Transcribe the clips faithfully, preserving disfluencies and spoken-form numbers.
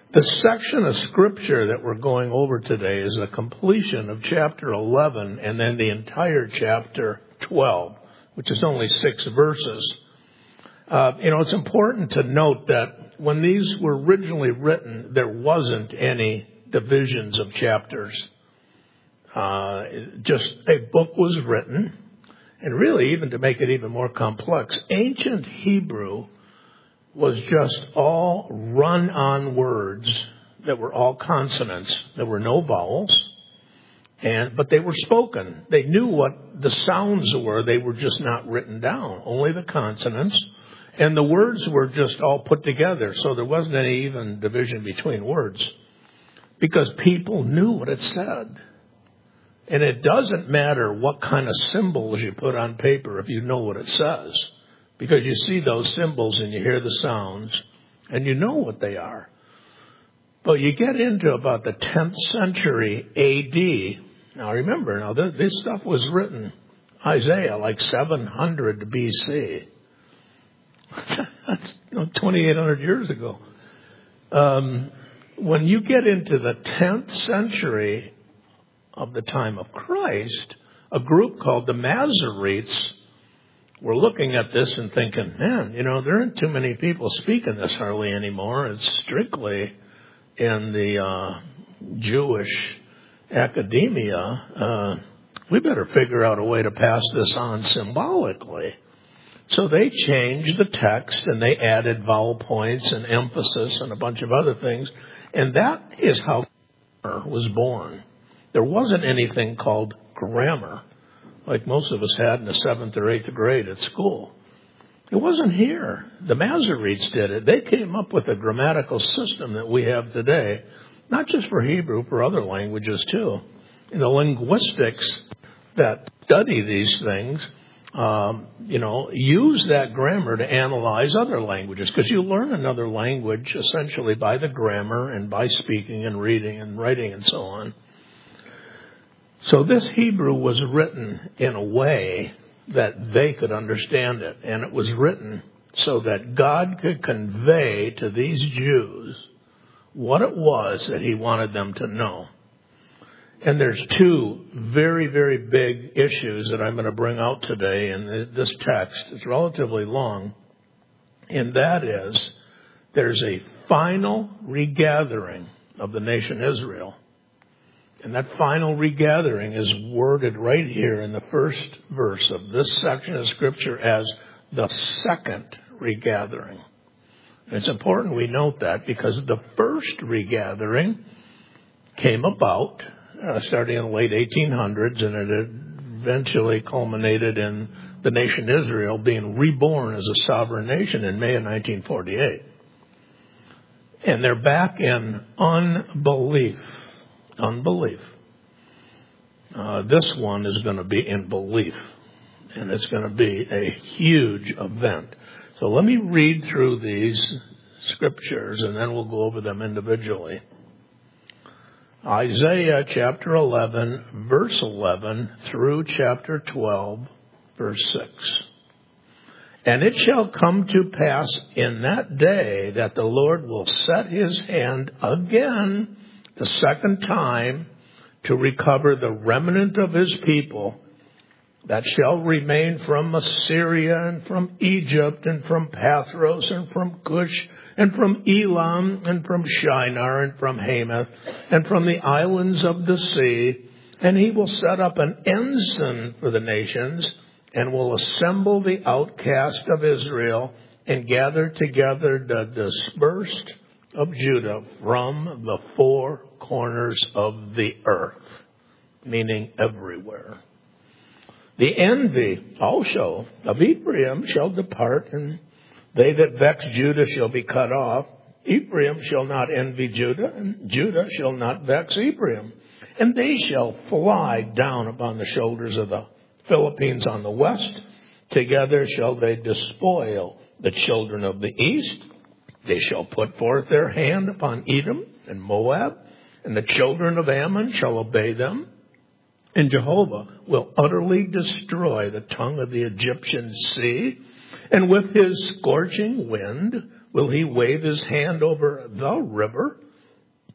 The section of Scripture that we're going over today is a completion of chapter eleven and then the entire chapter twelve, which is only six verses. Uh, you know, it's important to note that when these were originally written, there wasn't any divisions of chapters. Uh, just a book was written, and really, even to make it even more complex, ancient Hebrew was just all run-on words that were all consonants. There were no vowels, and but they were spoken. They knew what the sounds were. They were just not written down, only the consonants. And the words were just all put together, so there wasn't any even division between words because people knew what it said. And it doesn't matter what kind of symbols you put on paper if you know what it says. Because you see those symbols and you hear the sounds and you know what they are. But you get into about the tenth century A D. Now remember, now this stuff was written, Isaiah, like seven hundred B C. That's you know, twenty-eight hundred years ago. Um, when you get into the tenth century of the time of Christ, a group called the Masoretes we're looking at this and thinking, man, you know, there aren't too many people speaking this hardly anymore. It's strictly in the uh, Jewish academia. Uh, we better figure out a way to pass this on symbolically. So they changed the text and they added vowel points and emphasis and a bunch of other things. And that is how grammar was born. There wasn't anything called grammar like most of us had in the seventh or eighth grade at school. It wasn't here. The Masoretes did it. They came up with a grammatical system that we have today, not just for Hebrew, for other languages too. And the linguistics that study these things, um, you know, use that grammar to analyze other languages, because you learn another language essentially by the grammar and by speaking and reading and writing and so on. So this Hebrew was written in a way that they could understand it. And it was written so that God could convey to these Jews what it was that he wanted them to know. And there's two very, very big issues that I'm going to bring out today in this text. It's relatively long. And that is, there's a final regathering of the nation Israel. And that final regathering is worded right here in the first verse of this section of Scripture as the second regathering. And it's important we note that because the first regathering came about uh, starting in the late eighteen hundreds, and it eventually culminated in the nation Israel being reborn as a sovereign nation in May of nineteen forty-eight. And they're back in unbelief. Unbelief. Uh, this one is going to be in belief, and it's going to be a huge event. So let me read through these scriptures, and then we'll go over them individually. Isaiah chapter eleven, verse eleven, through chapter twelve, verse six. And it shall come to pass in that day that the Lord will set his hand again the second time to recover the remnant of his people that shall remain from Assyria and from Egypt and from Pathros and from Cush and from Elam and from Shinar and from Hamath and from the islands of the sea. And he will set up an ensign for the nations and will assemble the outcast of Israel and gather together the dispersed of Judah from the four corners of the earth, meaning everywhere. The envy also of Ephraim shall depart, and they that vex Judah shall be cut off. Ephraim shall not envy Judah, and Judah shall not vex Ephraim. And they shall fly down upon the shoulders of the Philippines on the west. Together shall they despoil the children of the east. They shall put forth their hand upon Edom and Moab, and the children of Ammon shall obey them. And Jehovah will utterly destroy the tongue of the Egyptian sea, and with his scorching wind will he wave his hand over the river,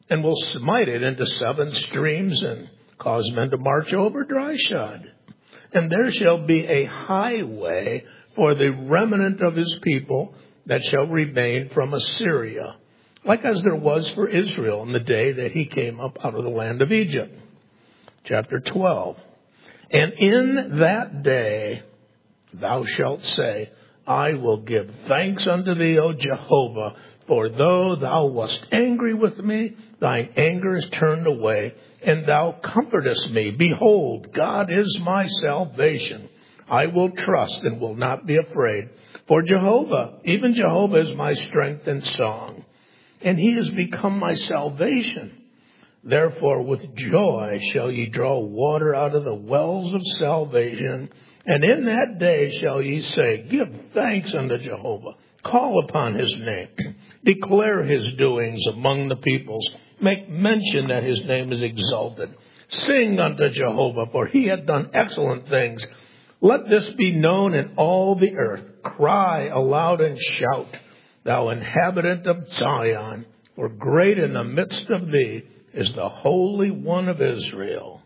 and will smite it into seven streams and cause men to march over dry shod. And there shall be a highway for the remnant of his people that shall remain from Assyria, like as there was for Israel in the day that he came up out of the land of Egypt. Chapter twelve. And in that day thou shalt say, I will give thanks unto thee, O Jehovah, for though thou wast angry with me, thine anger is turned away, and thou comfortest me. Behold, God is my salvation. I will trust and will not be afraid. For Jehovah, even Jehovah, is my strength and song, and he has become my salvation. Therefore with joy shall ye draw water out of the wells of salvation. And in that day shall ye say, give thanks unto Jehovah. Call upon his name. Declare his doings among the peoples. Make mention that his name is exalted. Sing unto Jehovah, for he hath done excellent things. Let this be known in all the earth. Cry aloud and shout, thou inhabitant of Zion, for great in the midst of thee is the Holy One of Israel.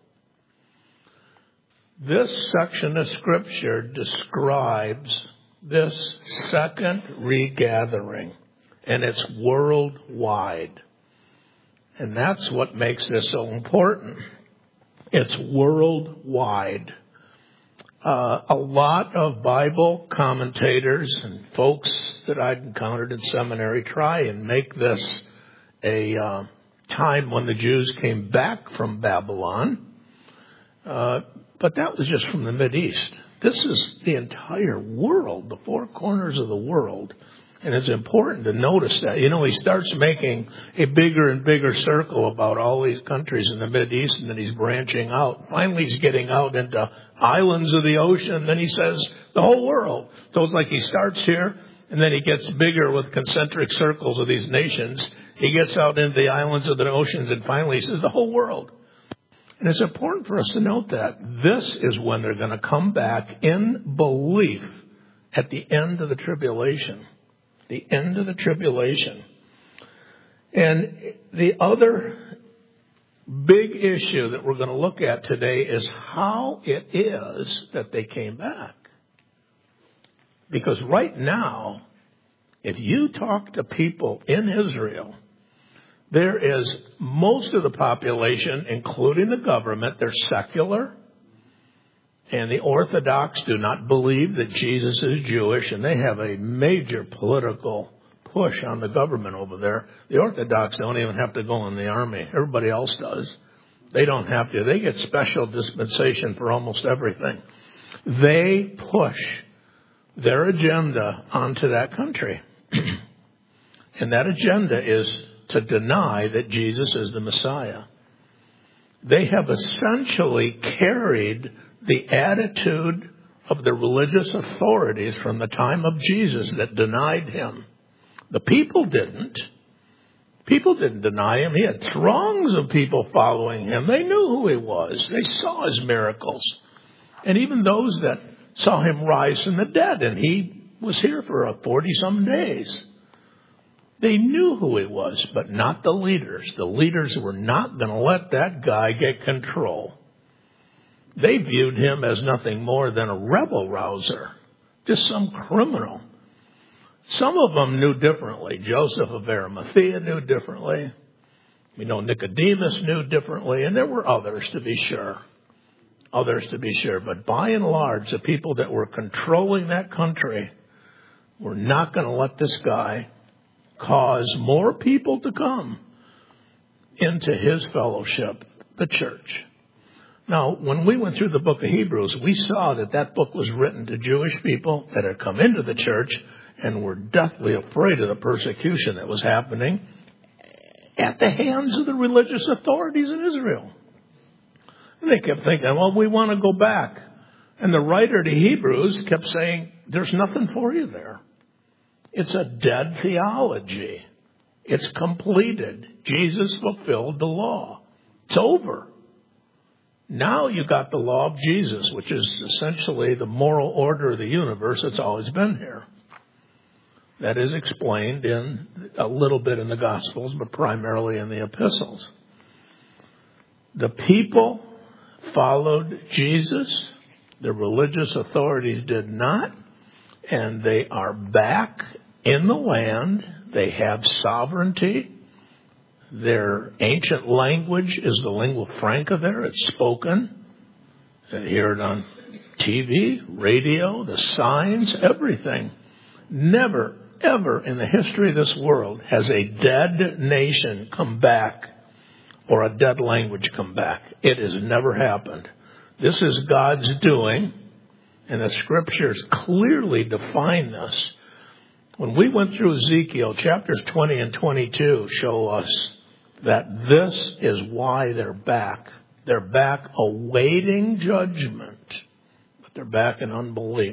This section of Scripture describes this second regathering, and it's worldwide. And that's what makes this so important. It's worldwide. Uh, a lot of Bible commentators and folks that I've encountered in seminary try and make this a uh, time when the Jews came back from Babylon. Uh, but that was just from the Mideast. This is the entire world, the four corners of the world. And it's important to notice that. You know, he starts making a bigger and bigger circle about all these countries in the Mideast, and then he's branching out. Finally, he's getting out into islands of the ocean, and then he says the whole world. So it's like he starts here, and then he gets bigger with concentric circles of these nations. He gets out into the islands of the oceans, and finally he says the whole world. And it's important for us to note that this is when they're going to come back in belief at the end of the tribulation. The end of the tribulation. And the other big issue that we're going to look at today is how it is that they came back. Because right now, if you talk to people in Israel, there is most of the population, including the government, they're secular. And the Orthodox do not believe that Jesus is Jewish, and they have a major political push on the government over there. The Orthodox don't even have to go in the army. Everybody else does. They don't have to. They get special dispensation for almost everything. They push their agenda onto that country. And that agenda is to deny that Jesus is the Messiah. They have essentially carried the attitude of the religious authorities from the time of Jesus that denied him. The people didn't. People didn't deny him. He had throngs of people following him. They knew who he was. They saw his miracles. And even those that saw him rise from the dead, and he was here for forty-some days. They knew who he was, but not the leaders. The leaders were not going to let that guy get control. They viewed him as nothing more than a rebel rouser, just some criminal. Some of them knew differently. Joseph of Arimathea knew differently. We know Nicodemus knew differently, and there were others to be sure. Others to be sure. But by and large, the people that were controlling that country were not going to let this guy cause more people to come into his fellowship, the church. Now, when we went through the book of Hebrews, we saw that that book was written to Jewish people that had come into the church and were deathly afraid of the persecution that was happening at the hands of the religious authorities in Israel. And they kept thinking, well, we want to go back. And the writer to Hebrews kept saying, there's nothing for you there. It's a dead theology. It's completed. Jesus fulfilled the law. It's over. Now you got the law of Jesus, which is essentially the moral order of the universe that's always been here. that is explained in a little bit in the Gospels, but primarily in the epistles. The people followed Jesus. The religious authorities did not. And they are back in the land. They have sovereignty. Their ancient language is the lingua franca there. It's spoken. You hear it on T V, radio, the signs, everything. Never, ever in the history of this world has a dead nation come back or a dead language come back. It has never happened. This is God's doing, and the scriptures clearly define this. When we went through Ezekiel, chapters twenty and twenty-two show us that this is why they're back. They're back awaiting judgment, but they're back in unbelief.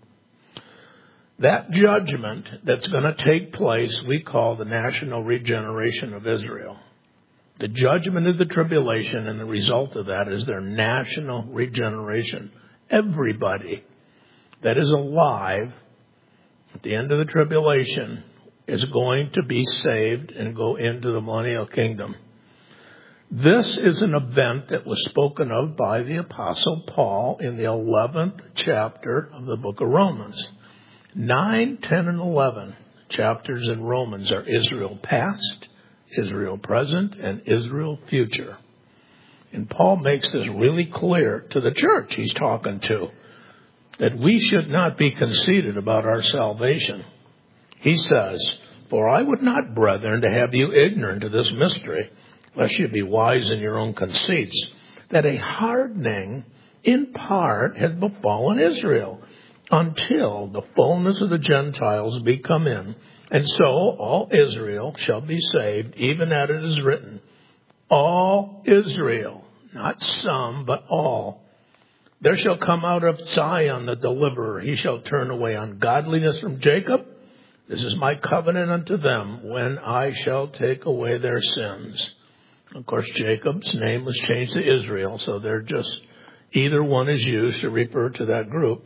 That judgment that's going to take place, we call the national regeneration of Israel. The judgment is the tribulation, and the result of that is their national regeneration. Everybody that is alive at the end of the tribulation is going to be saved and go into the millennial kingdom. This is an event that was spoken of by the Apostle Paul in the eleventh chapter of the book of Romans. nine, ten, and eleven chapters in Romans are Israel past, Israel present, and Israel future. And Paul makes this really clear to the church he's talking to, that we should not be conceited about our salvation. He says, "For I would not, brethren, to have you ignorant of this mystery, lest you be wise in your own conceits, that a hardening in part has befallen Israel, until the fullness of the Gentiles be come in. And so all Israel shall be saved, even as it is written, all Israel, not some, but all. There shall come out of Zion the deliverer. He shall turn away ungodliness from Jacob. This is my covenant unto them, when I shall take away their sins." Of course, Jacob's name was changed to Israel, so they're just, either one is used to refer to that group.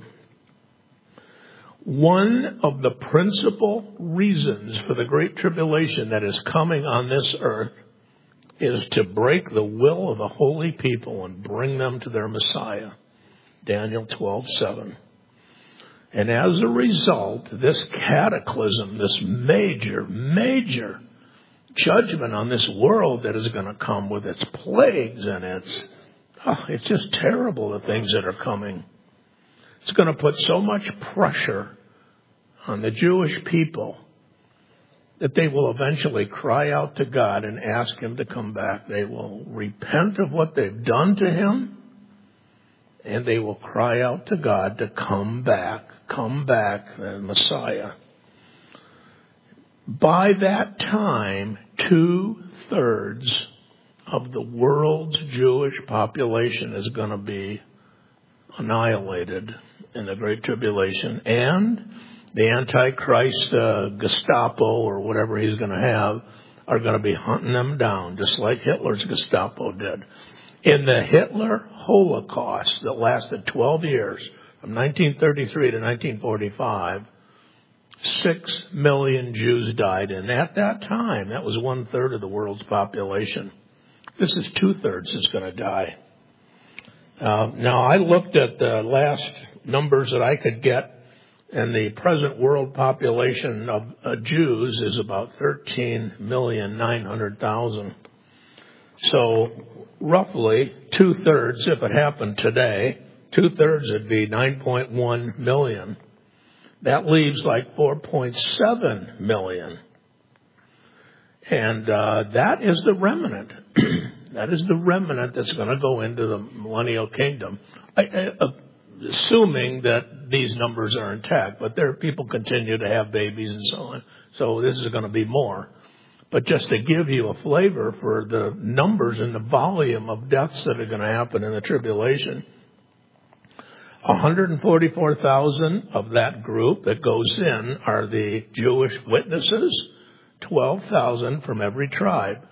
One of the principal reasons for the great tribulation that is coming on this earth is to break the will of the holy people and bring them to their Messiah. Daniel twelve seven. And as a result, this cataclysm, this major, major judgment on this world that is going to come with its plagues and its, oh, it's just terrible, the things that are coming. It's going to put so much pressure on the Jewish people that they will eventually cry out to God and ask Him to come back. They will repent of what they've done to Him, and they will cry out to God to come back, come back, the Messiah. By that time, two-thirds of the world's Jewish population is going to be annihilated in the Great Tribulation, and the Antichrist uh, Gestapo or whatever he's going to have are going to be hunting them down, just like Hitler's Gestapo did. In the Hitler Holocaust that lasted twelve years, from nineteen thirty-three to nineteen forty-five, six million Jews died. And at that time, that was one-third of the world's population. This is two-thirds that's going to die. Uh, now, I looked at the last numbers that I could get, and the present world population of uh, Jews is about thirteen million nine hundred thousand. So roughly two-thirds, if it happened today, two-thirds would be nine point one million. That leaves like four point seven million. And uh, that is the remnant. That is the remnant that's going to go into the millennial kingdom. I, I, uh, assuming that these numbers are intact, but there people continue to have babies and so on. So this is going to be more. But just to give you a flavor for the numbers and the volume of deaths that are going to happen in the tribulation, one hundred forty-four thousand of that group that goes in are the Jewish witnesses, twelve thousand from every tribe.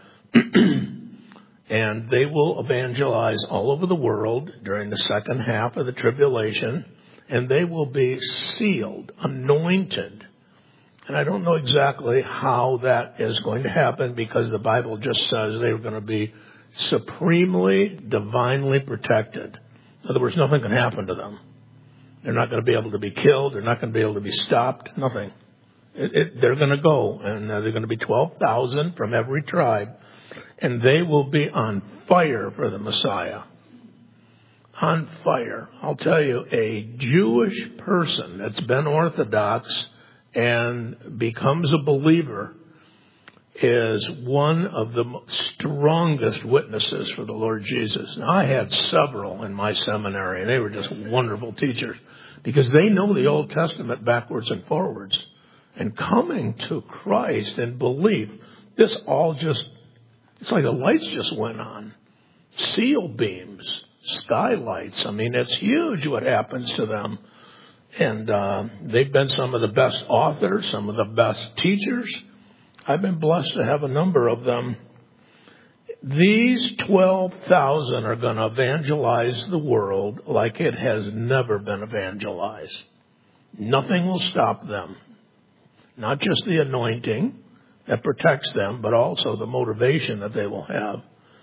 And they will evangelize all over the world during the second half of the tribulation, and they will be sealed, anointed, And I don't know exactly how that is going to happen because the Bible just says they're going to be supremely, divinely protected. In other words, nothing can happen to them. They're not going to be able to be killed. They're not going to be able to be stopped. Nothing. It, it, they're going to go, and uh, they're going to be twelve thousand from every tribe, and they will be on fire for the Messiah. On fire. I'll tell you, a Jewish person that's been Orthodox and becomes a believer is one of the strongest witnesses for the Lord Jesus. Now, I had several in my seminary, and they were just wonderful teachers because they know the Old Testament backwards and forwards. And coming to Christ and belief, this all just, it's like the lights just went on. Seal beams, skylights. I mean, it's huge what happens to them. And uh, they've been some of the best authors, some of the best teachers. I've been blessed to have a number of them. These twelve thousand are going to evangelize the world like it has never been evangelized. Nothing will stop them. Not just the anointing that protects them, but also the motivation that they will have.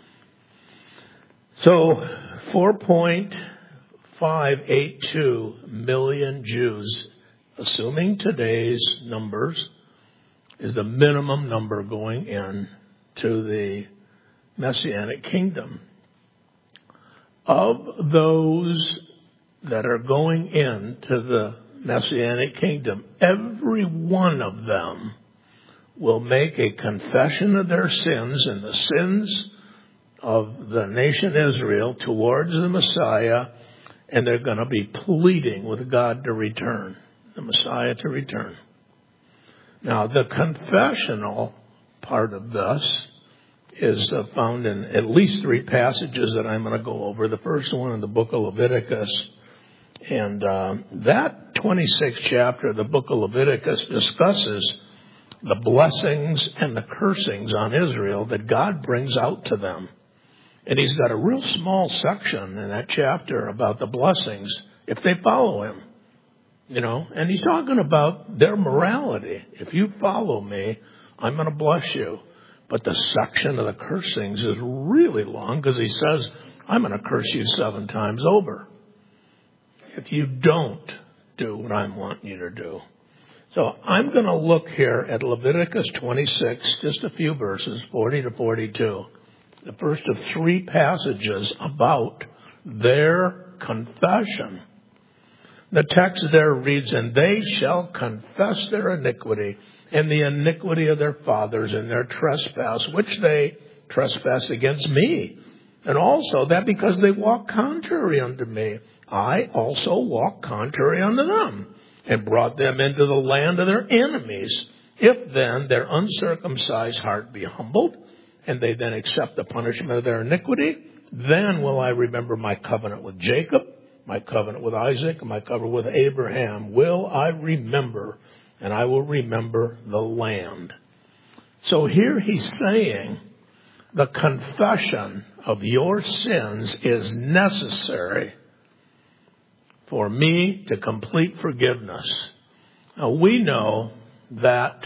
So, four point five eight two million Jews, assuming today's numbers, is the minimum number going in to the Messianic kingdom. Of those that are going into the Messianic kingdom, every one of them will make a confession of their sins and the sins of the nation Israel towards the Messiah, and they're going to be pleading with God to return, the Messiah to return. Now, the confessional part of this is found in at least three passages that I'm going to go over. The first one in the book of Leviticus. And uh, that twenty-sixth chapter of the book of Leviticus discusses the blessings and the cursings on Israel that God brings out to them. And he's got a real small section in that chapter about the blessings if they follow him. You know, and he's talking about their morality. If you follow me, I'm going to bless you. But the section of the cursings is really long because he says, I'm going to curse you seven times over if you don't do what I'm wanting you to do. So I'm going to look here at Leviticus twenty-six, just a few verses, forty to forty-two. The first of three passages about their confession. The text there reads, and they shall confess their iniquity and the iniquity of their fathers and their trespass, which they trespass against me. And also that because they walk contrary unto me, I also walk contrary unto them, and brought them into the land of their enemies. If then their uncircumcised heart be humbled, and they then accept the punishment of their iniquity, then will I remember my covenant with Jacob, my covenant with Isaac, and my covenant with Abraham will I remember, and I will remember the land. So here he's saying the confession of your sins is necessary for me to complete forgiveness. Now we know that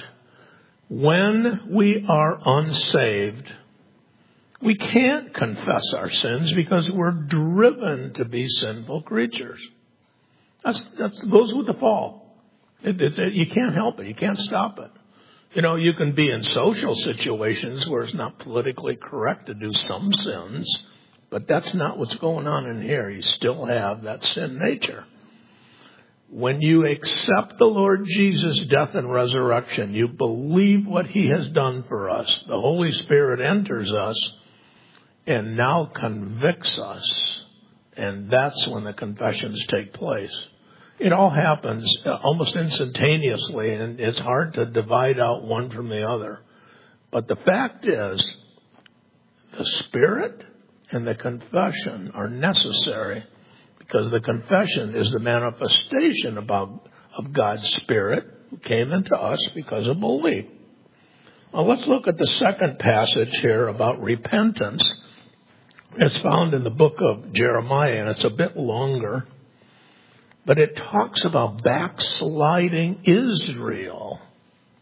when we are unsaved, we can't confess our sins because we're driven to be sinful creatures. That's, that goes with the fall. It, it, it, you can't help it. You can't stop it. You know, you can be in social situations where it's not politically correct to do some sins, but that's not what's going on in here. You still have that sin nature. When you accept the Lord Jesus' death and resurrection, you believe what he has done for us. The Holy Spirit enters us and now convicts us. And that's when the confessions take place. It all happens almost instantaneously, and it's hard to divide out one from the other. But the fact is, the Spirit and the confession are necessary because the confession is the manifestation about, of God's Spirit who came into us because of belief. Now let's look at the second passage here about repentance. It's found in the book of Jeremiah, and it's a bit longer. But it talks about backsliding Israel.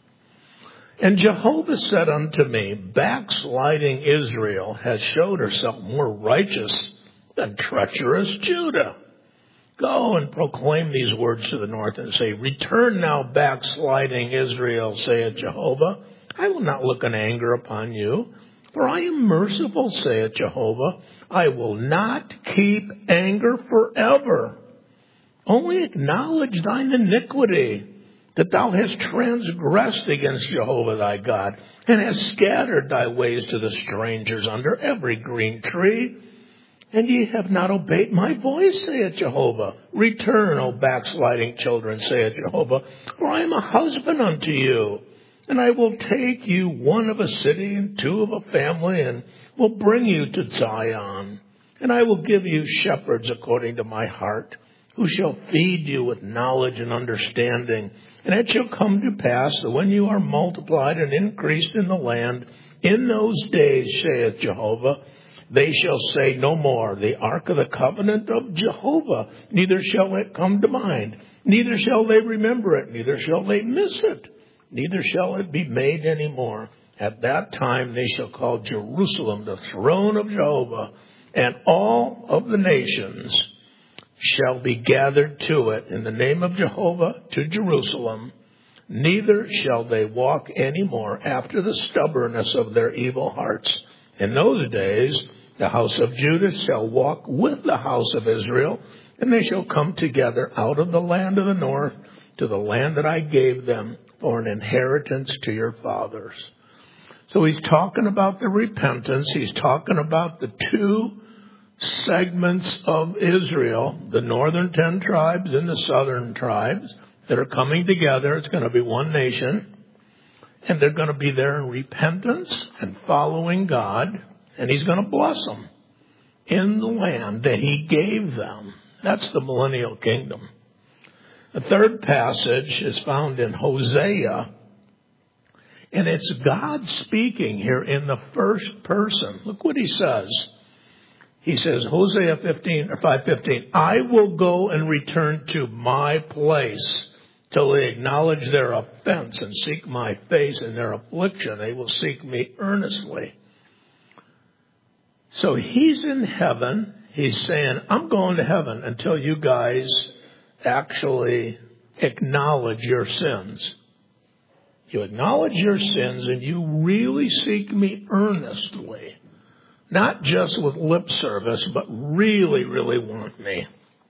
And Jehovah said unto me, backsliding Israel has showed herself more righteous than treacherous Judah. Go and proclaim these words to the north and say, return now, backsliding Israel, saith Jehovah. I will not look in anger upon you, for I am merciful, saith Jehovah. I will not keep anger forever. Only acknowledge thine iniquity, that thou hast transgressed against Jehovah thy God, and hast scattered thy ways to the strangers under every green tree. And ye have not obeyed my voice, saith Jehovah. Return, O backsliding children, saith Jehovah, for I am a husband unto you. And I will take you one of a city and two of a family, and will bring you to Zion. And I will give you shepherds according to my heart, who shall feed you with knowledge and understanding. And it shall come to pass that when you are multiplied and increased in the land, in those days, saith Jehovah, they shall say no more, the ark of the covenant of Jehovah, neither shall it come to mind, neither shall they remember it, neither shall they miss it, neither shall it be made any more. At that time they shall call Jerusalem the throne of Jehovah, and all of the nations shall be gathered to it in the name of Jehovah to Jerusalem. Neither shall they walk any more after the stubbornness of their evil hearts. In those days the house of Judah shall walk with the house of Israel, and they shall come together out of the land of the north to the land that I gave them for an inheritance to your fathers. So he's talking about the repentance. He's talking about the two segments of Israel, the northern ten tribes and the southern tribes that are coming together. It's going to be one nation, and they're going to be there in repentance and following God, and he's going to bless them in the land that he gave them. That's the millennial kingdom. The third passage is found in Hosea, and it's God speaking here in the first person. Look what he says. He says, Hosea fifteen or five fifteen, I will go and return to my place till they acknowledge their offense and seek my face in their affliction. They will seek me earnestly. So he's in heaven. He's saying, I'm going to heaven until you guys actually acknowledge your sins. You acknowledge your sins and you really seek me earnestly. Not just with lip service, but really, really want me.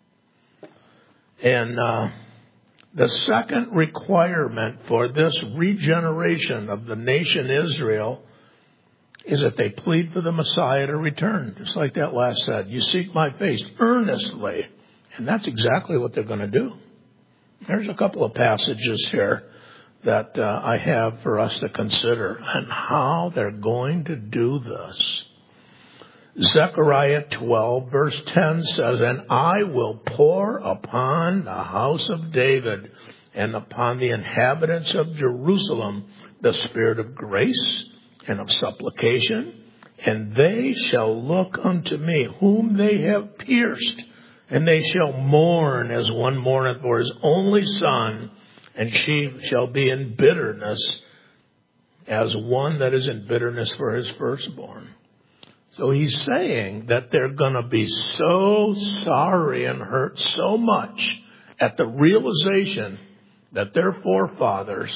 And uh, the second requirement for this regeneration of the nation Israel is that they plead for the Messiah to return. Just like that last said, you seek my face earnestly. And that's exactly what they're going to do. There's a couple of passages here that uh, I have for us to consider on how they're going to do this. Zechariah twelve verse ten says, and I will pour upon the house of David and upon the inhabitants of Jerusalem the spirit of grace and of supplication, and they shall look unto me whom they have pierced, and they shall mourn as one mourneth for his only son, and she shall be in bitterness as one that is in bitterness for his firstborn. So he's saying that they're going to be so sorry and hurt so much at the realization that their forefathers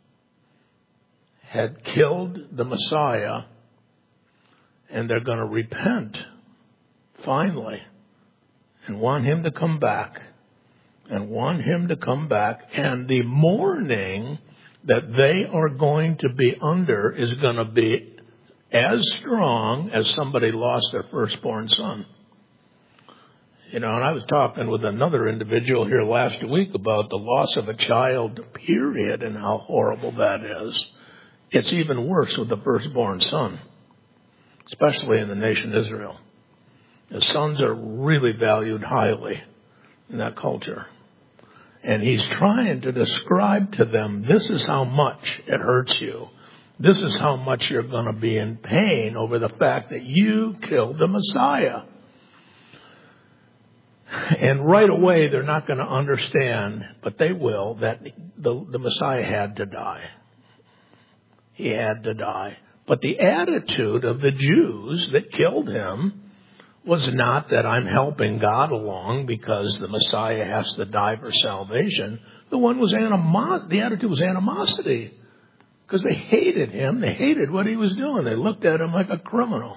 had killed the Messiah, and they're going to repent finally and want him to come back and want him to come back. And the mourning that they are going to be under is going to be as strong as somebody lost their firstborn son. You know, and I was talking with another individual here last week about the loss of a child, period, and how horrible that is. It's even worse with the firstborn son, especially in the nation Israel. The sons are really valued highly in that culture. And he's trying to describe to them, this is how much it hurts you. This is how much you're going to be in pain over the fact that you killed the Messiah. And right away, they're not going to understand, but they will, that the, the Messiah had to die. he had to die. But the attitude of the Jews that killed him was not that I'm helping God along because the Messiah has to die for salvation. The one was animos- the attitude was animosity because they hated him. They hated what he was doing. They looked at him like a criminal.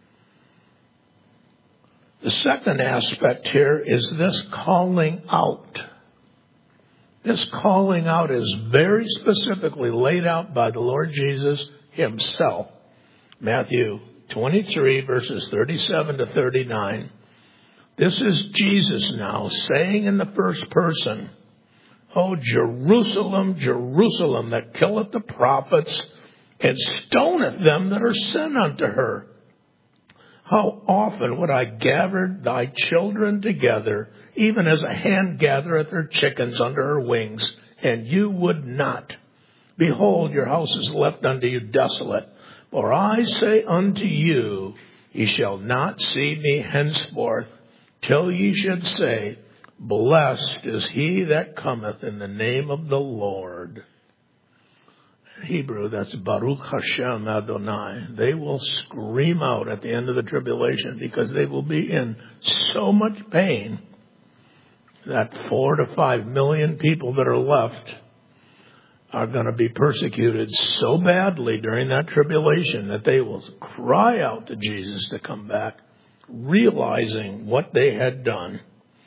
The second aspect here is this calling out. This calling out is very specifically laid out by the Lord Jesus himself. Matthew twenty-three, verses thirty-seven to thirty-nine. This is Jesus now saying in the first person, "O Jerusalem, Jerusalem, that killeth the prophets and stoneth them that are sent unto her. How often would I gather thy children together, even as a hen gathereth her chickens under her wings, and you would not. Behold, your house is left unto you desolate. For I say unto you, ye shall not see me henceforth, till ye should say, Blessed is he that cometh in the name of the Lord." Hebrew, that's Baruch Hashem Adonai. They will scream out at the end of the tribulation because they will be in so much pain that four to five million people that are left are going to be persecuted so badly during that tribulation that they will cry out to Jesus to come back, realizing what they had done.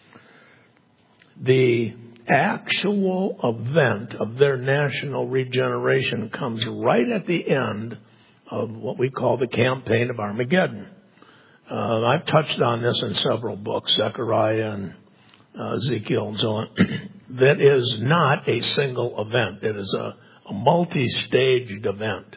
The actual event of their national regeneration comes right at the end of what we call the campaign of Armageddon. Uh, I've touched on this in several books, Zechariah and uh, Ezekiel and so on. That is not a single event. It is a, a multi-staged event.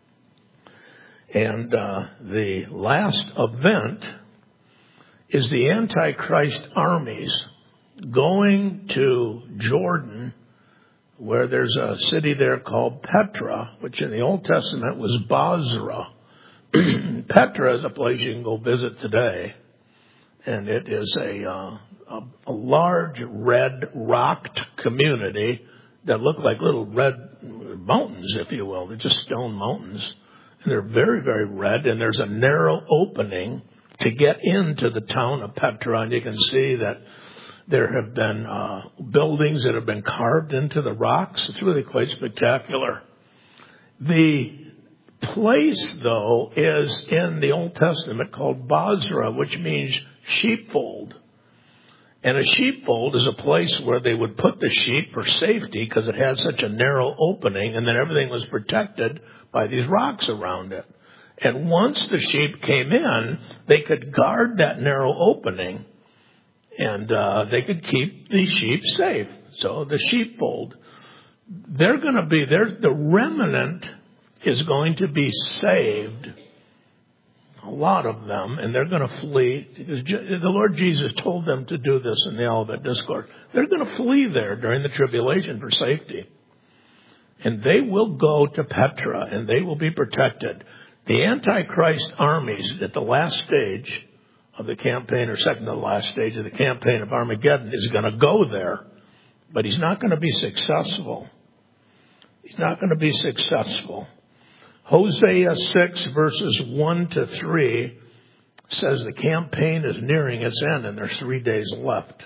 And uh, the last event is the Antichrist armies going to Jordan, where there's a city there called Petra, which in the Old Testament was Basra. Petra is a place you can go visit today, and it is a, uh, a, a large red rocked community that look like little red mountains, if you will. They're just stone mountains, and they're very, very red, and there's a narrow opening to get into the town of Petra, and you can see that there have been uh, buildings that have been carved into the rocks. It's really quite spectacular. The place, though, is in the Old Testament called Basra, which means sheepfold. And a sheepfold is a place where they would put the sheep for safety because it had such a narrow opening, and then everything was protected by these rocks around it. And once the sheep came in, they could guard that narrow opening, and uh, they could keep the sheep safe. So the sheepfold, they're going to be there. The remnant is going to be saved, a lot of them, and they're going to flee. The Lord Jesus told them to do this in the Olivet Discourse. They're going to flee there during the tribulation for safety. And they will go to Petra, and they will be protected. The Antichrist armies at the last stage of the campaign, or second to the last stage of the campaign of Armageddon, is going to go there. But he's not going to be successful. He's not going to be successful. Hosea six, verses one to three, says the campaign is nearing its end and there's three days left.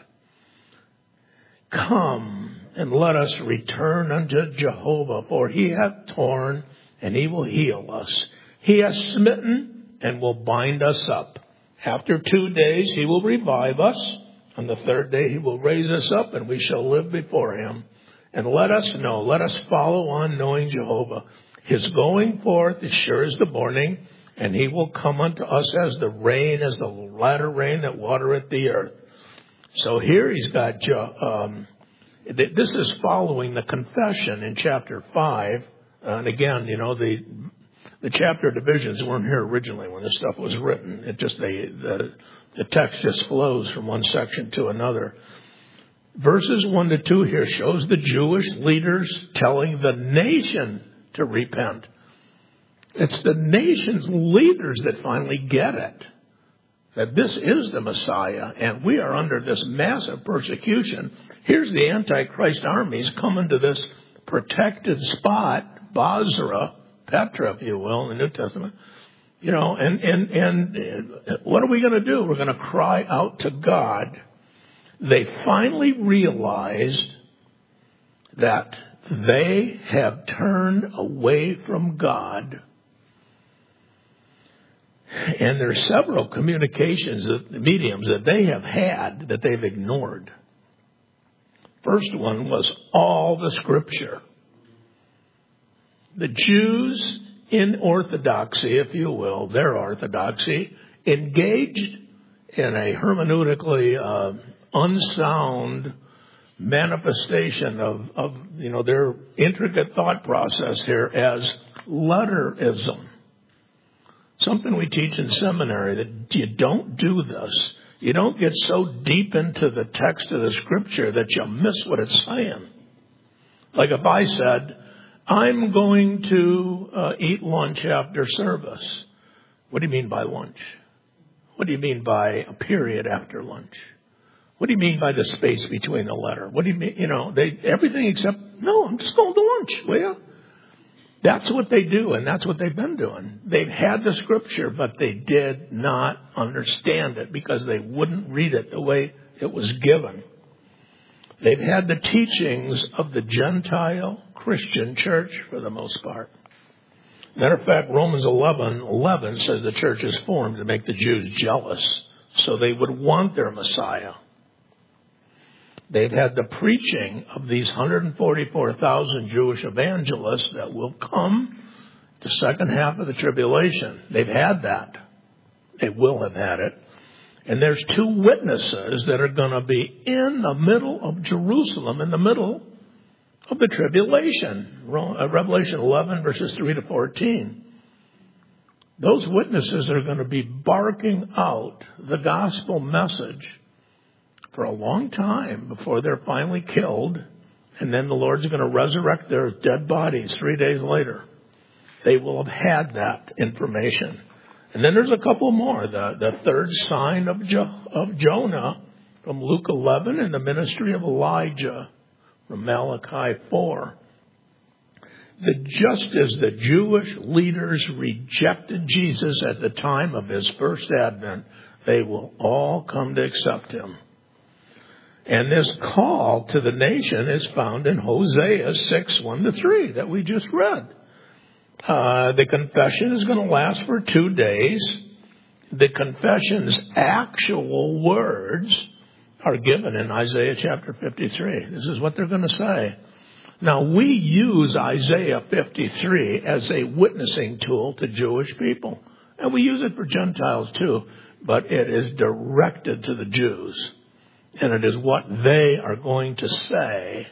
Come and let us return unto Jehovah, for he hath torn and he will heal us. He hath smitten and will bind us up. After two days he will revive us. On the third day he will raise us up, and we shall live before him. And let us know, let us follow on knowing Jehovah. His going forth is sure as the morning, and he will come unto us as the rain, as the latter rain that watereth the earth. So here he's got, um, this is following the confession in chapter five. And again, you know, the the chapter divisions weren't here originally when this stuff was written. It just, they, the, the text just flows from one section to another. Verses one to two here shows the Jewish leaders telling the nation to repent. It's the nation's leaders that finally get it, that this is the Messiah, and we are under this massive persecution. Here's the Antichrist armies coming to this protected spot, Basra, Petra, if you will, in the New Testament. You know, and, and, and what are we going to do? We're going to cry out to God. They finally realized that they have turned away from God. And there are several communications, mediums that they have had that they've ignored. First one was all the Scripture. The Jews in orthodoxy, if you will, their orthodoxy, engaged in a hermeneutically uh, unsound manifestation of, of, you know, their intricate thought process here as letterism. Something we teach in seminary, that you don't do this. You don't get so deep into the text of the Scripture that you miss what it's saying. Like if I said, I'm going to uh, eat lunch after service. What do you mean by lunch? What do you mean by a period after lunch? What do you mean by the space between the letter? What do you mean? You know, they everything except, no, I'm just going to lunch, will you? That's what they do, and that's what they've been doing. They've had the Scripture, but they did not understand it because they wouldn't read it the way it was given. They've had the teachings of the Gentile Christian church for the most part. Matter of fact, Romans eleven eleven says the church is formed to make the Jews jealous, so they would want their Messiah. They've had the preaching of these one hundred forty-four thousand Jewish evangelists that will come the second half of the tribulation. They've had that. They will have had it. And there's two witnesses that are going to be in the middle of Jerusalem, in the middle of the tribulation. Revelation eleven, verses three to fourteen. Those witnesses are going to be barking out the gospel message for a long time before they're finally killed. And then the Lord's going to resurrect their dead bodies three days later. They will have had that information. And then there's a couple more. The, the third sign of, jo, of Jonah from Luke eleven and the ministry of Elijah from Malachi four. The, just as the Jewish leaders rejected Jesus at the time of his first advent, they will all come to accept him. And this call to the nation is found in Hosea six, one to three that we just read. Uh, the confession is going to last for two days. The confession's actual words are given in Isaiah chapter fifty-three. This is what they're going to say. Now, we use Isaiah fifty-three as a witnessing tool to Jewish people. And we use it for Gentiles too, but it is directed to the Jews. And it is what they are going to say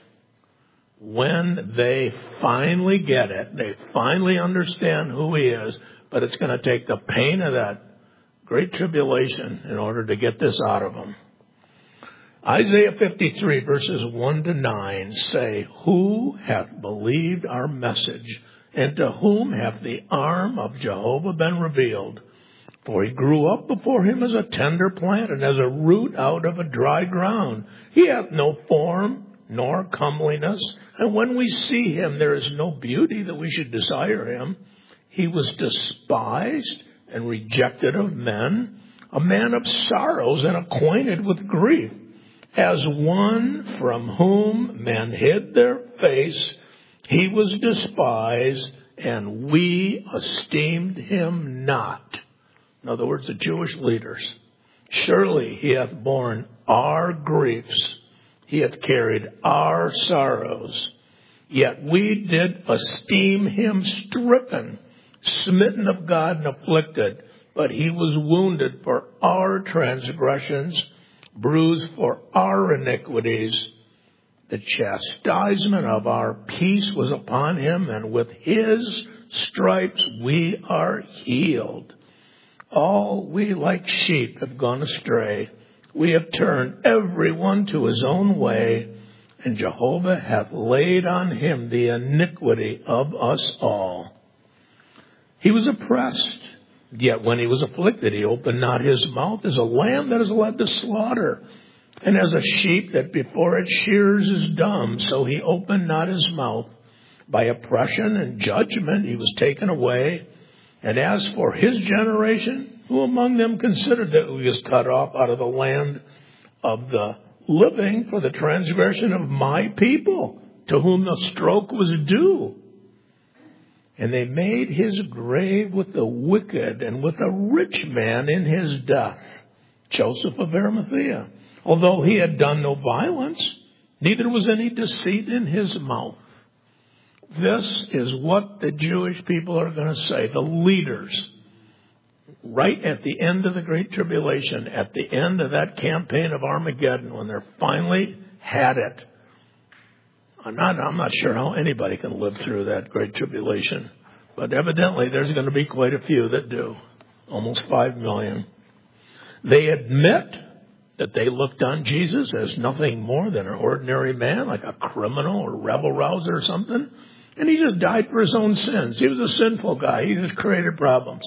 when they finally get it. They finally understand who he is, but it's going to take the pain of that great tribulation in order to get this out of them. Isaiah fifty-three, verses one to nine say, Who hath believed our message, and to whom hath the arm of Jehovah been revealed? For he grew up before him as a tender plant, and as a root out of a dry ground. He hath no form, nor comeliness, and when we see him, there is no beauty that we should desire him. He was despised and rejected of men, a man of sorrows and acquainted with grief, as one from whom men hid their face. He was despised, and we esteemed him not. In other words, the Jewish leaders. Surely he hath borne our griefs. He hath carried our sorrows. Yet we did esteem him stricken, smitten of God and afflicted. But he was wounded for our transgressions, bruised for our iniquities. The chastisement of our peace was upon him, and with his stripes we are healed. All we like sheep have gone astray. We have turned every one to his own way, and Jehovah hath laid on him the iniquity of us all. He was oppressed, yet when he was afflicted, he opened not his mouth. As a lamb that is led to slaughter, and as a sheep that before its shears is dumb, so he opened not his mouth. By oppression and judgment he was taken away. And as for his generation, who among them considered that he was cut off out of the land of the living for the transgression of my people, to whom the stroke was due? And they made his grave with the wicked and with a rich man in his death, Joseph of Arimathea, although he had done no violence, neither was any deceit in his mouth. This is what the Jewish people are going to say, the leaders, right at the end of the Great Tribulation, at the end of that campaign of Armageddon, when they're finally had it. I'm not, I'm not sure how anybody can live through that Great Tribulation, but evidently there's going to be quite a few that do, almost five million. They admit that they looked on Jesus as nothing more than an ordinary man, like a criminal or rebel rouser or something. And he just died for his own sins. He was a sinful guy. He just created problems.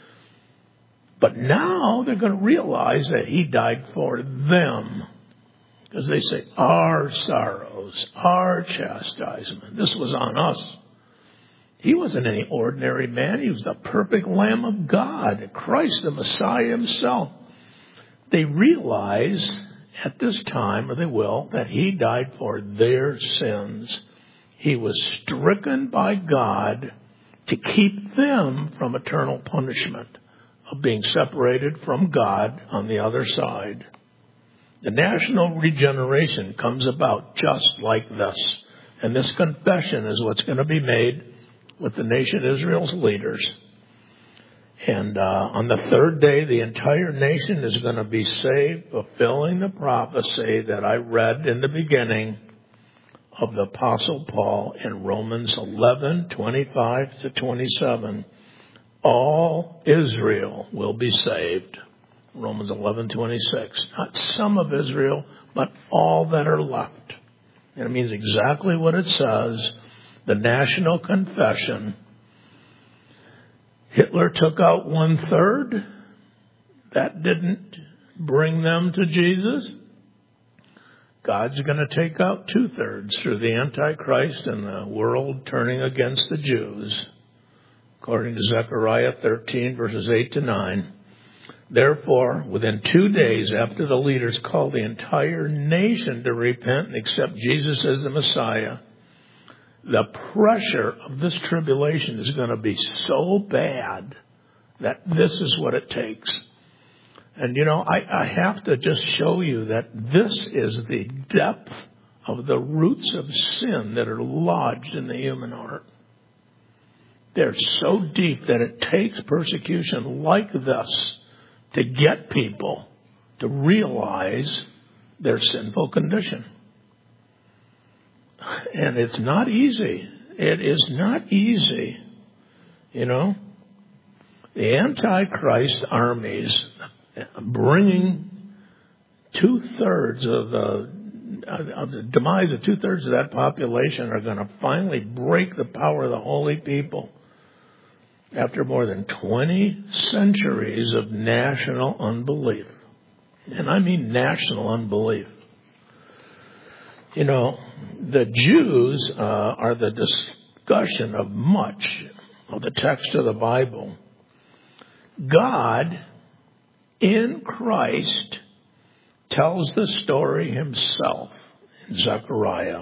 But now they're going to realize that he died for them. Because they say, our sorrows, our chastisement. This was on us. He wasn't any ordinary man. He was the perfect Lamb of God, Christ the Messiah himself. They realize at this time, or they will, that he died for their sins. He was stricken by God to keep them from eternal punishment of being separated from God on the other side. The national regeneration comes about just like this. And this confession is what's going to be made with the nation Israel's leaders. And uh, on the third day, the entire nation is going to be saved, fulfilling the prophecy that I read in the beginning of the Apostle Paul in Romans eleven, twenty-five to twenty-seven. All Israel will be saved. Romans eleven, twenty-six. Not some of Israel, but all that are left. And it means exactly what it says. The national confession. Hitler took out one third. That didn't bring them to Jesus. God's going to take out two thirds through the Antichrist and the world turning against the Jews. According to Zechariah thirteen, verses eight to nine. Therefore, within two days after the leaders called the entire nation to repent and accept Jesus as the Messiah, the pressure of this tribulation is going to be so bad that this is what it takes. And, you know, I, I have to just show you that this is the depth of the roots of sin that are lodged in the human heart. They're so deep that it takes persecution like this to get people to realize their sinful condition. And it's not easy. It is not easy. You know, the Antichrist armies bringing two-thirds of the, of the demise of two-thirds of that population are going to finally break the power of the holy people after more than twenty centuries of national unbelief. And I mean national unbelief. You know, the Jews uh, are the discussion of much of the text of the Bible. God, in Christ, tells the story himself in Zechariah.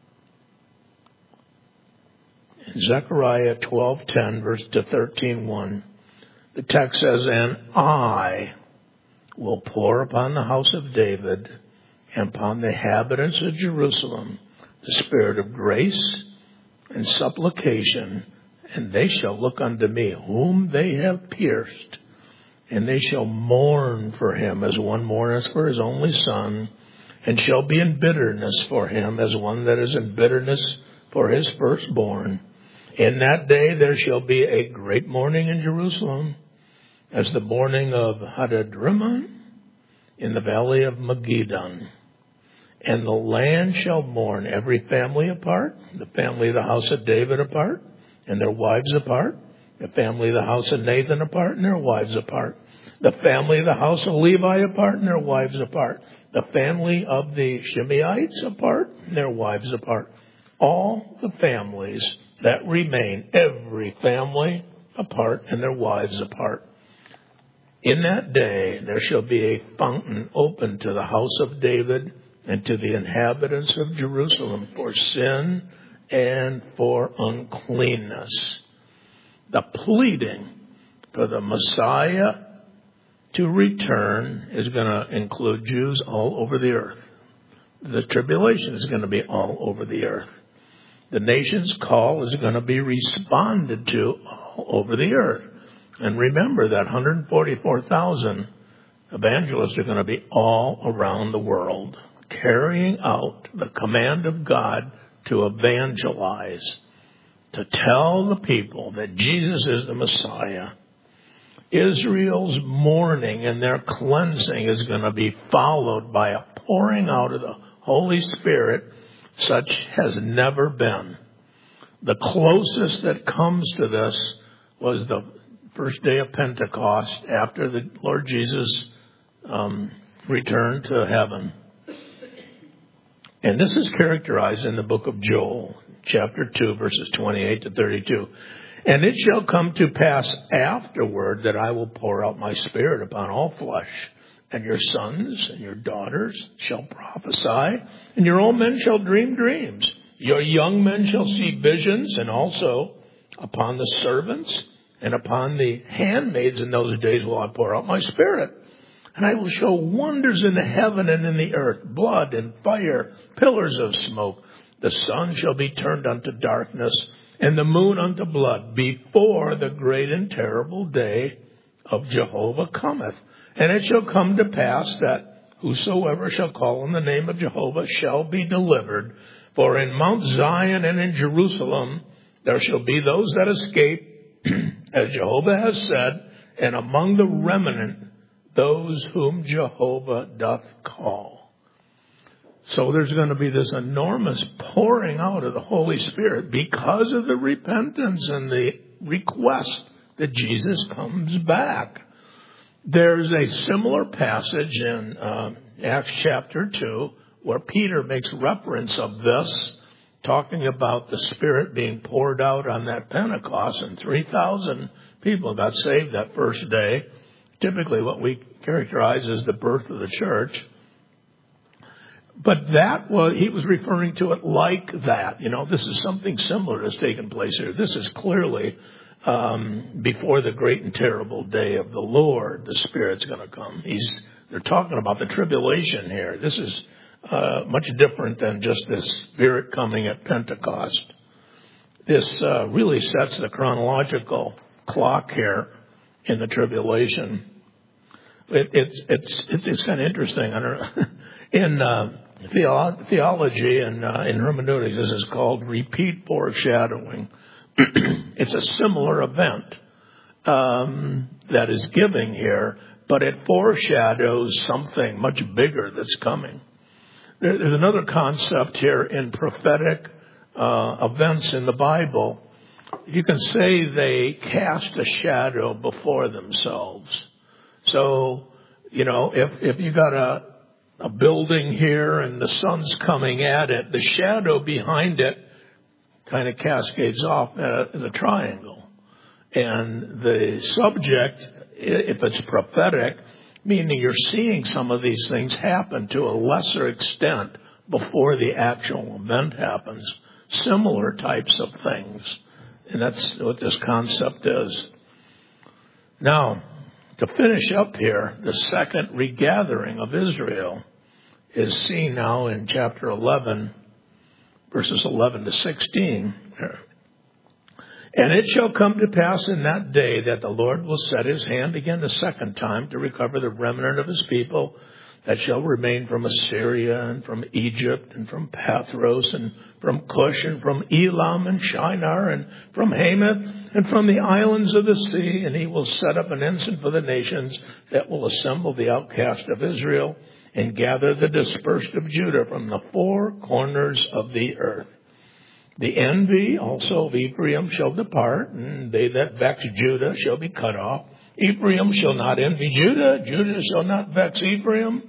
In Zechariah twelve ten, verse to thirteen one, the text says, "And I will pour upon the house of David and upon the inhabitants of Jerusalem the spirit of grace and supplication, and they shall look unto me whom they have pierced, and they shall mourn for him as one mourneth for his only son, and shall be in bitterness for him as one that is in bitterness for his firstborn. In that day there shall be a great mourning in Jerusalem, as the mourning of Hadadrimmon in the valley of Megiddon. And the land shall mourn, every family apart, the family of the house of David apart, and their wives apart, the family of the house of Nathan apart, and their wives apart, the family of the house of Levi apart, and their wives apart, the family of the Shimeites apart, and their wives apart, all the families that remain, every family apart and their wives apart. In that day there shall be a fountain open to the house of David and to the inhabitants of Jerusalem for sin and for uncleanness. The pleading for the Messiah to return is going to include Jews all over the earth. The tribulation is going to be all over the earth. The nation's call is going to be responded to all over the earth. And remember that one hundred forty-four thousand evangelists are going to be all around the world, carrying out the command of God to evangelize, to tell the people that Jesus is the Messiah. Israel's mourning and their cleansing is going to be followed by a pouring out of the Holy Spirit such has never been. The closest that comes to this was the first day of Pentecost after the Lord Jesus um, returned to heaven. And this is characterized in the book of Joel, chapter two, verses twenty-eight to thirty-two. And it shall come to pass afterward that I will pour out my Spirit upon all flesh, and your sons and your daughters shall prophesy, and your old men shall dream dreams. Your young men shall see visions, and also upon the servants and upon the handmaids in those days will I pour out my Spirit. And I will show wonders in the heaven and in the earth, blood and fire, pillars of smoke. The sun shall be turned unto darkness, and the moon unto blood, before the great and terrible day of Jehovah cometh. And it shall come to pass that whosoever shall call on the name of Jehovah shall be delivered. For in Mount Zion and in Jerusalem there shall be those that escape, as Jehovah has said, and among the remnant those whom Jehovah doth call. So there's going to be this enormous pouring out of the Holy Spirit because of the repentance and the request that Jesus comes back. There's a similar passage in uh, Acts chapter two where Peter makes reference of this, talking about the Spirit being poured out on that Pentecost, and three thousand people got saved that first day. Typically what we characterize as the birth of the church. But that was, he was referring to it like that. You know, this is something similar that's taken place here. This is clearly um, before the great and terrible day of the Lord, the Spirit's going to come. He's, they're talking about the tribulation here. This is uh, much different than just this Spirit coming at Pentecost. This uh, really sets the chronological clock here in the tribulation. It, it's it's it's, it's kind of interesting. I don't know. In uh, theo- theology and uh, in hermeneutics, this is called repeat foreshadowing. It's a similar event um, that is giving here, but it foreshadows something much bigger that's coming. There, there's another concept here in prophetic uh, events in the Bible. You can say they cast a shadow before themselves. So, you know, if, if you got a, a building here and the sun's coming at it, the shadow behind it kind of cascades off in a triangle. And the subject, if it's prophetic, meaning you're seeing some of these things happen to a lesser extent before the actual event happens. Similar types of things. And that's what this concept is. Now, to finish up here, the second regathering of Israel is seen now in chapter eleven, verses eleven to sixteen. And it shall come to pass in that day that the Lord will set his hand again the second time to recover the remnant of his people that shall remain from Assyria and from Egypt and from Pathros and from Cush and from Elam and Shinar and from Hamath and from the islands of the sea. And he will set up an ensign for the nations that will assemble the outcast of Israel and gather the dispersed of Judah from the four corners of the earth. The envy also of Ephraim shall depart, and they that vex Judah shall be cut off. Ephraim shall not envy Judah, Judah shall not vex Ephraim,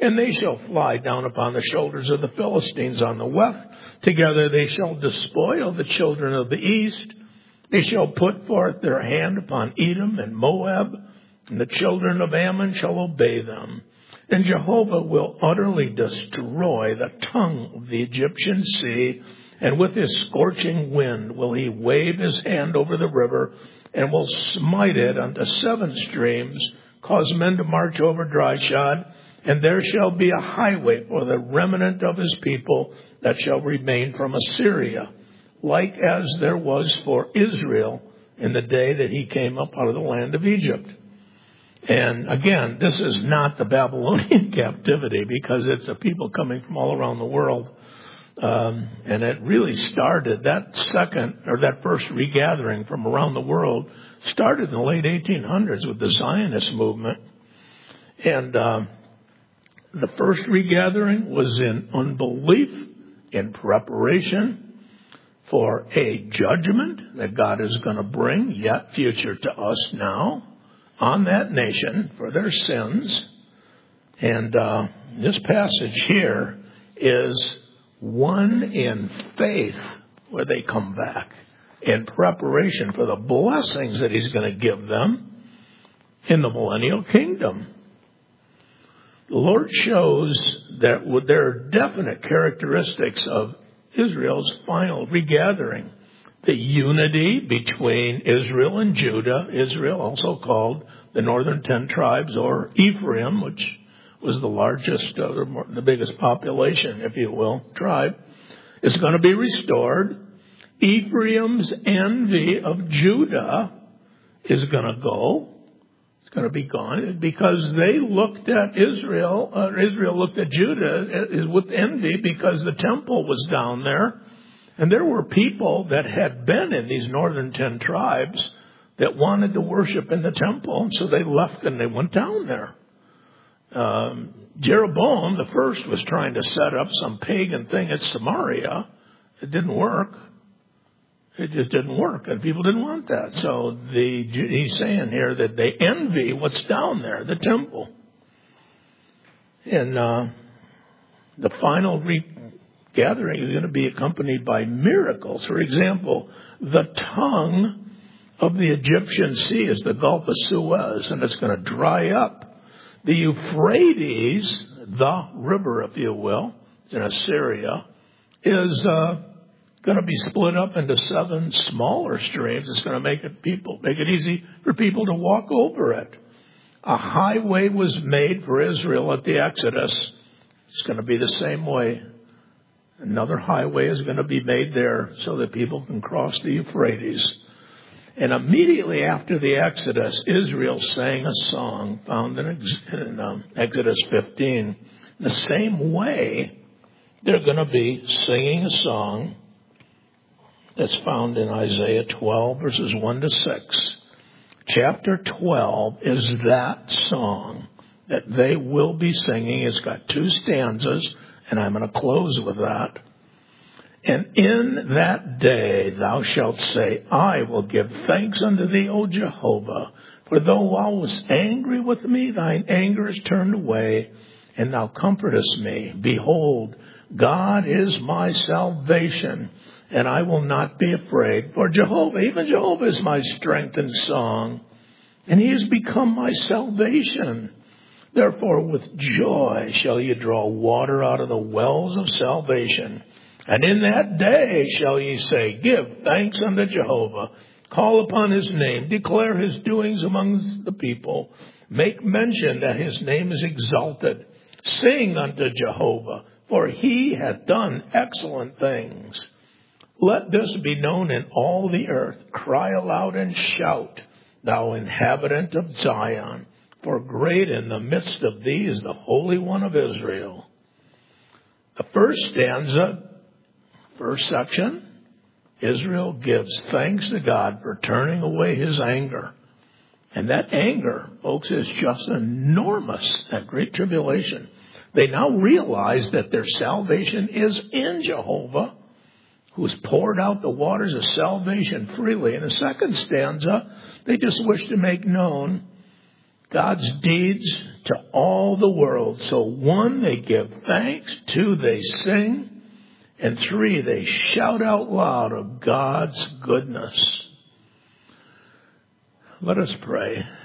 And they shall fly down upon the shoulders of the Philistines on the west. Together they shall despoil the children of the east. They shall put forth their hand upon Edom and Moab, and the children of Ammon shall obey them. And Jehovah will utterly destroy the tongue of the Egyptian sea, and with his scorching wind will he wave his hand over the river, and will smite it unto seven streams, cause men to march over dry shod, and there shall be a highway for the remnant of his people that shall remain from Assyria, like as there was for Israel in the day that he came up out of the land of Egypt. And again, this is not the Babylonian captivity, because it's the people coming from all around the world. Um, and it really started, that second, or that first regathering from around the world started in the late eighteen hundreds with the Zionist movement. And uh, the first regathering was in unbelief, in preparation for a judgment that God is going to bring, yet future to us now, on that nation for their sins. And uh, this passage here is one in faith, where they come back in preparation for the blessings that he's going to give them in the millennial kingdom. The Lord shows that there are definite characteristics of Israel's final regathering. The unity between Israel and Judah, Israel also called the northern ten tribes, or Ephraim, which was the largest, uh, the biggest population, if you will, tribe, is going to be restored. Ephraim's envy of Judah is going to go. It's going to be gone, because they looked at Israel, uh, Israel looked at Judah with envy because the temple was down there. And there were people that had been in these northern ten tribes that wanted to worship in the temple. And so they left and they went down there. Um, Jeroboam, the first, was trying to set up some pagan thing at Samaria. It didn't work. It just didn't work. And people didn't want that. So the, he's saying here that they envy what's down there, the temple. And uh, the final re- gathering is going to be accompanied by miracles. For example, the tongue of the Egyptian sea is the Gulf of Suez, and it's going to dry up. The Euphrates, the river, if you will, in Assyria, is uh, going to be split up into seven smaller streams. It's going to make it people make it easy for people to walk over it. A highway was made for Israel at the Exodus. It's going to be the same way. Another highway is going to be made there so that people can cross the Euphrates. And immediately after the Exodus, Israel sang a song found in, in um, Exodus fifteen. The same way, they're going to be singing a song that's found in Isaiah twelve, verses one to six. Chapter twelve is that song that they will be singing. It's got two stanzas, and I'm going to close with that. And in that day thou shalt say, I will give thanks unto thee, O Jehovah. For though thou wast angry with me, thine anger is turned away, and thou comfortest me. Behold, God is my salvation, and I will not be afraid. For Jehovah, even Jehovah, is my strength and song, and he has become my salvation. Therefore with joy shall ye draw water out of the wells of salvation. And in that day shall ye say, give thanks unto Jehovah, call upon his name, declare his doings among the people, make mention that his name is exalted. Sing unto Jehovah, for he hath done excellent things. Let this be known in all the earth. Cry aloud and shout, thou inhabitant of Zion, for great in the midst of thee is the Holy One of Israel. The first stanza, first section, Israel gives thanks to God for turning away his anger. And that anger, folks, is just enormous, that great tribulation. They now realize that their salvation is in Jehovah, who has poured out the waters of salvation freely. In the second stanza, they just wish to make known God's deeds to all the world. So one, they give thanks. Two, they sing. And three, they shout out loud of God's goodness. Let us pray.